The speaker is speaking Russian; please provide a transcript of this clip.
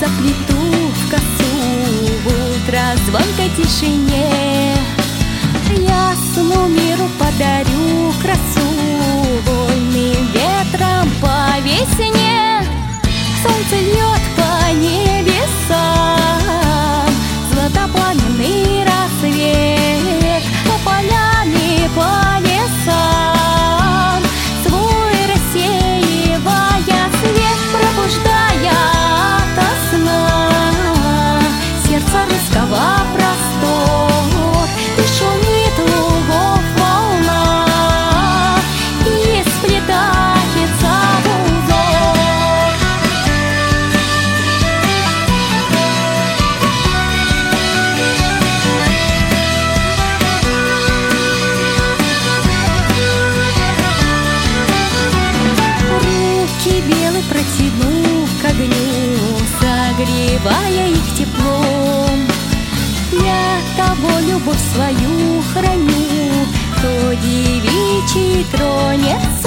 заплету в косу в ультразвонкой тишине. Ясному миру подарю красу вольным ветром по весне. Солнце льет по небесам златопламенный рассвет, по полям и по лесам свой рассеивая свет, пробуждая ото сна сердца русского простор. И шумит лугов волна, и сплетается в узор. Руки белые протяну к огню, согревая их теплом. Я того любовь свою храню, кто девичий тронет